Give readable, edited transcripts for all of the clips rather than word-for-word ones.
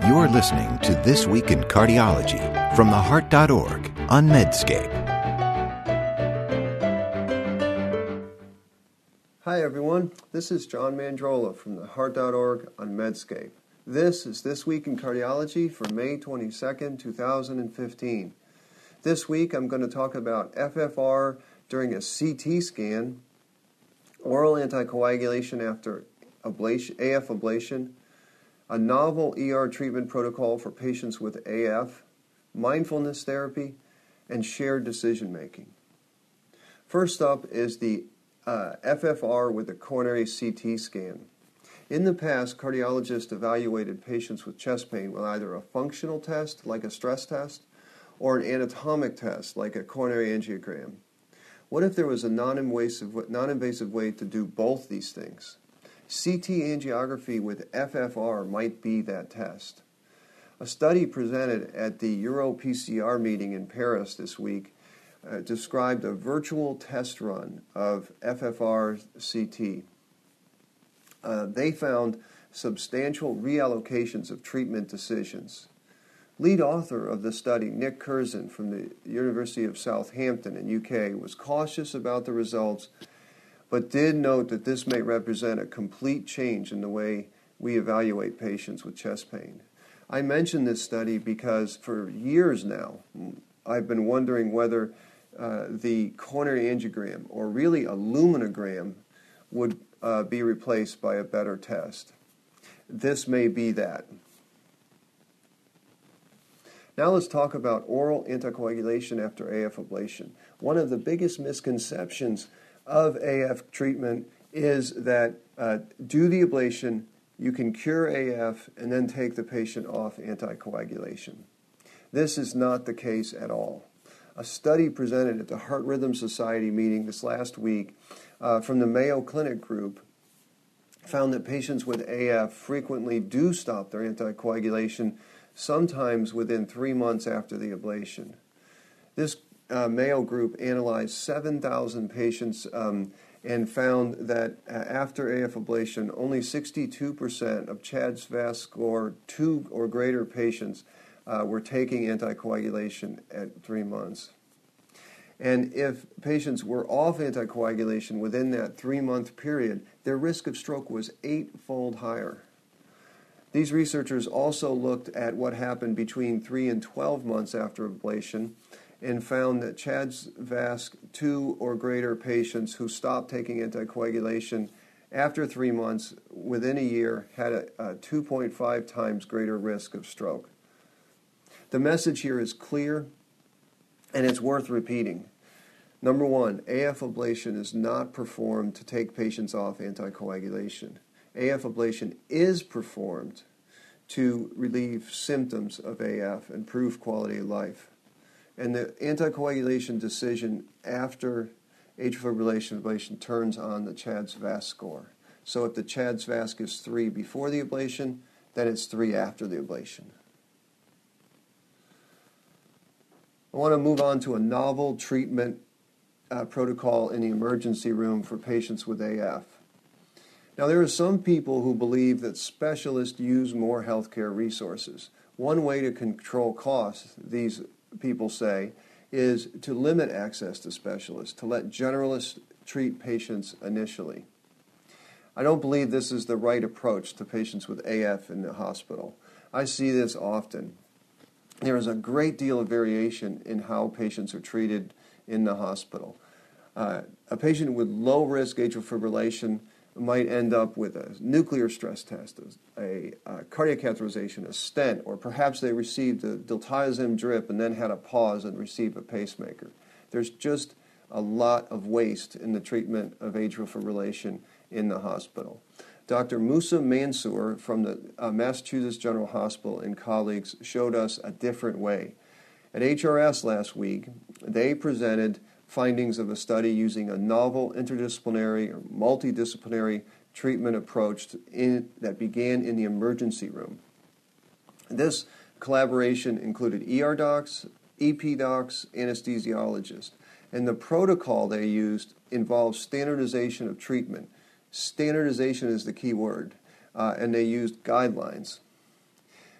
You're listening to This Week in Cardiology from theheart.org on Medscape. Hi everyone, this is John Mandrola from theheart.org on Medscape. This is This Week in Cardiology for May 22nd, 2015. This week I'm going to talk about FFR during a CT scan, oral anticoagulation after ablation, AF ablation, a novel ER treatment protocol for patients with AF, mindfulness therapy, and shared decision making. First up is the FFR with a coronary CT scan. In the past, cardiologists evaluated patients with chest pain with either a functional test, like a stress test, or an anatomic test, like a coronary angiogram. What if there was a non-invasive way to do both these things? CT angiography with FFR might be that test. A study presented at the EuroPCR meeting in Paris this week described a virtual test run of FFR CT. They found substantial reallocations of treatment decisions. Lead author of the study, Nick Curzon from the University of Southampton in UK, was cautious about the results, but did note that this may represent a complete change in the way we evaluate patients with chest pain. I mention this study because for years now, I've been wondering whether the coronary angiogram, or really a luminogram, would be replaced by a better test. This may be that. Now let's talk about oral anticoagulation after AF ablation. One of the biggest misconceptions of AF treatment is that do the ablation, you can cure AF, and then take the patient off anticoagulation. This is not the case at all. A study presented at the Heart Rhythm Society meeting this last week from the Mayo Clinic group found that patients with AF frequently do stop their anticoagulation, sometimes within 3 months after the ablation. This Mayo group analyzed 7,000 patients and found that after AF ablation, only 62% of CHA2DS2-VASc score 2 or greater patients were taking anticoagulation at 3 months. And if patients were off anticoagulation within that 3-month period, their risk of stroke was 8-fold higher. These researchers also looked at what happened between 3 and 12 months after ablation and found that CHA2DS2-VASc 2 or greater patients who stopped taking anticoagulation after 3 months within a year had a 2.5 times greater risk of stroke. The message here is clear, and it's worth repeating. Number one, AF ablation is not performed to take patients off anticoagulation. AF ablation is performed to relieve symptoms of AF and improve quality of life. And the anticoagulation decision after atrial fibrillation ablation turns on the CHA2DS2-VASc score. So if the CHA2DS2-VASc is 3 before the ablation, then it's 3 after the ablation. I want to move on to a novel treatment protocol in the emergency room for patients with AF. Now, there are some people who believe that specialists use more healthcare resources. One way to control costs, these people say, is to limit access to specialists, to let generalists treat patients initially. I don't believe this is the right approach to patients with AF in the hospital. I see this often. There is a great deal of variation in how patients are treated in the hospital. A patient with low-risk atrial fibrillation might end up with a nuclear stress test, a cardiac catheterization, a stent, or perhaps they received a diltiazem drip and then had a pause and received a pacemaker. There's just a lot of waste in the treatment of atrial fibrillation in the hospital. Dr. Musa Mansour from the Massachusetts General Hospital and colleagues showed us a different way. At HRS last week, they presented findings of a study using a novel interdisciplinary or multidisciplinary treatment approach that began in the emergency room. This collaboration included ER docs, EP docs, anesthesiologists, and the protocol they used involves standardization of treatment. Standardization is the key word, and they used guidelines.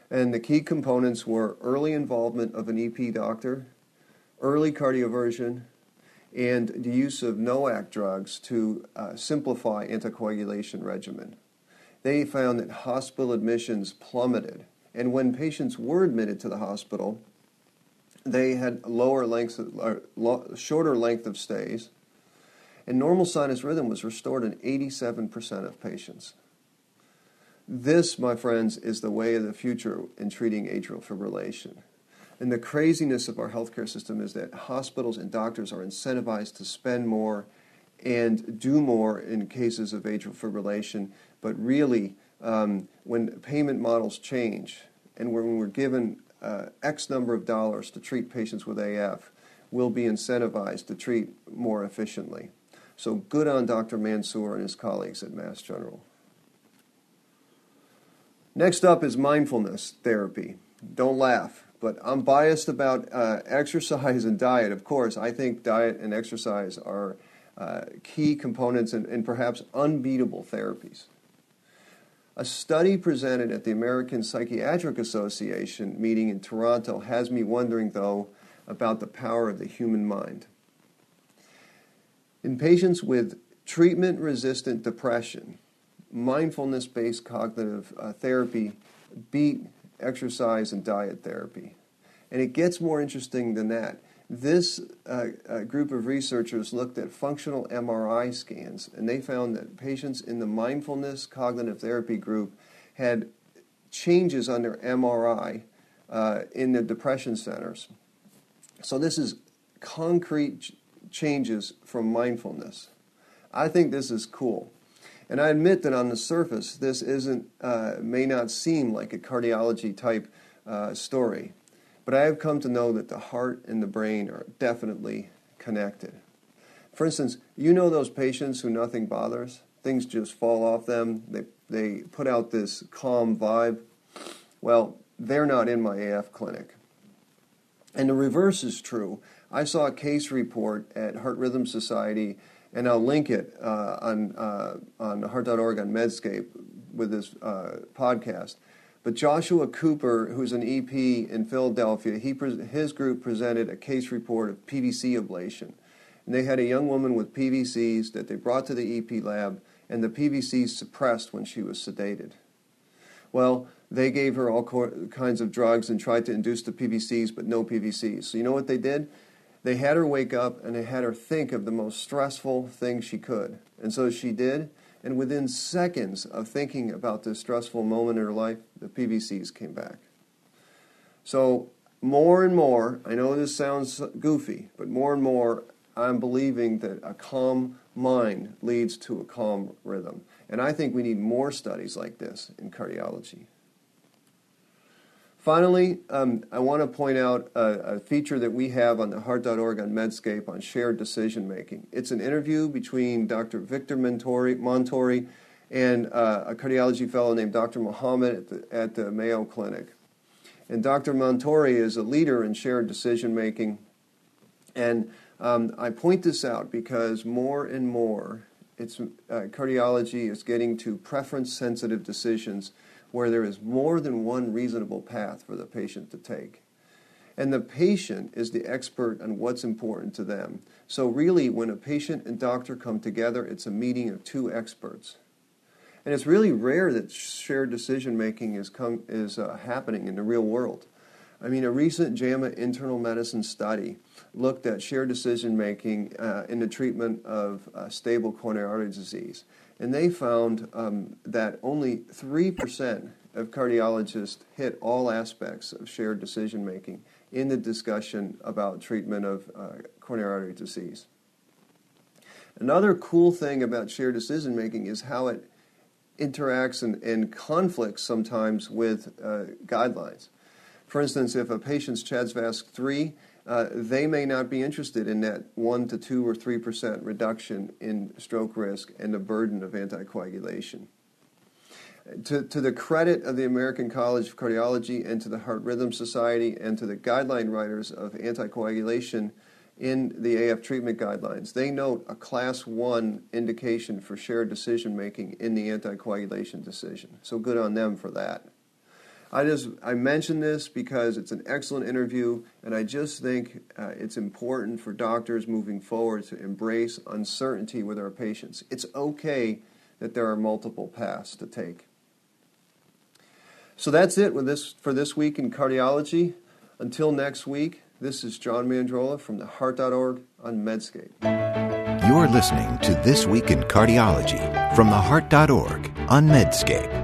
And the key components were early involvement of an EP doctor, early cardioversion, and the use of NOAC drugs to simplify anticoagulation regimen. They found that hospital admissions plummeted, and when patients were admitted to the hospital, they had shorter length of stays, and normal sinus rhythm was restored in 87% of patients. This, my friends, is the way of the future in treating atrial fibrillation. And the craziness of our healthcare system is that hospitals and doctors are incentivized to spend more and do more in cases of atrial fibrillation. But really, when payment models change and when we're given X number of dollars to treat patients with AF, we'll be incentivized to treat more efficiently. So good on Dr. Mansour and his colleagues at Mass General. Next up is mindfulness therapy. Don't laugh, but I'm biased about exercise and diet. Of course, I think diet and exercise are key components and perhaps unbeatable therapies. A study presented at the American Psychiatric Association meeting in Toronto has me wondering, though, about the power of the human mind. In patients with treatment-resistant depression, mindfulness-based cognitive therapy beat exercise and diet therapy. And it gets more interesting than that. This group of researchers looked at functional MRI scans, and they found that patients in the mindfulness cognitive therapy group had changes on their MRI in the depression centers. So this is concrete changes from mindfulness. I think this is cool. And I admit that on the surface, this may not seem like a cardiology type story. But I have come to know that the heart and the brain are definitely connected. For instance, you know those patients who nothing bothers? Things just fall off them. They put out this calm vibe. Well, they're not in my AF clinic. And the reverse is true. I saw a case report at Heart Rhythm Society, and I'll link it on heart.org on Medscape with this podcast. But Joshua Cooper, who's an EP in Philadelphia, his group presented a case report of PVC ablation. And they had a young woman with PVCs that they brought to the EP lab, and the PVCs suppressed when she was sedated. Well, they gave her all kinds of drugs and tried to induce the PVCs, but no PVCs. So you know what they did? They had her wake up, and they had her think of the most stressful thing she could. And so she did, and within seconds of thinking about this stressful moment in her life, the PVCs came back. So more and more, I know this sounds goofy, but more and more, I'm believing that a calm mind leads to a calm rhythm. And I think we need more studies like this in cardiology. Finally, I want to point out a feature that we have on the heart.org on Medscape on shared decision making. It's an interview between Dr. Victor Montori and a cardiology fellow named Dr. Muhammad at the Mayo Clinic. And Dr. Montori is a leader in shared decision making. And I point this out because more and more cardiology is getting to preference-sensitive decisions where there is more than one reasonable path for the patient to take. And the patient is the expert on what's important to them. So really, when a patient and doctor come together, it's a meeting of two experts. And it's really rare that shared decision-making is happening in the real world. I mean, a recent JAMA internal medicine study looked at shared decision-making in the treatment of stable coronary artery disease. And they found that only 3% of cardiologists hit all aspects of shared decision-making in the discussion about treatment of coronary artery disease. Another cool thing about shared decision-making is how it interacts and conflicts sometimes with guidelines. For instance, if a patient's CHA2DS2-VASc3, they may not be interested in that 1 to 2 or 3% reduction in stroke risk and the burden of anticoagulation. To the credit of the American College of Cardiology and to the Heart Rhythm Society and to the guideline writers of anticoagulation in the AF treatment guidelines, they note a class 1 indication for shared decision-making in the anticoagulation decision. So good on them for that. I mention this because it's an excellent interview, and I just think it's important for doctors moving forward to embrace uncertainty with our patients. It's okay that there are multiple paths to take. So that's it for this week in cardiology. Until next week, this is John Mandrola from theheart.org on Medscape. You're listening to This Week in Cardiology from theheart.org on Medscape.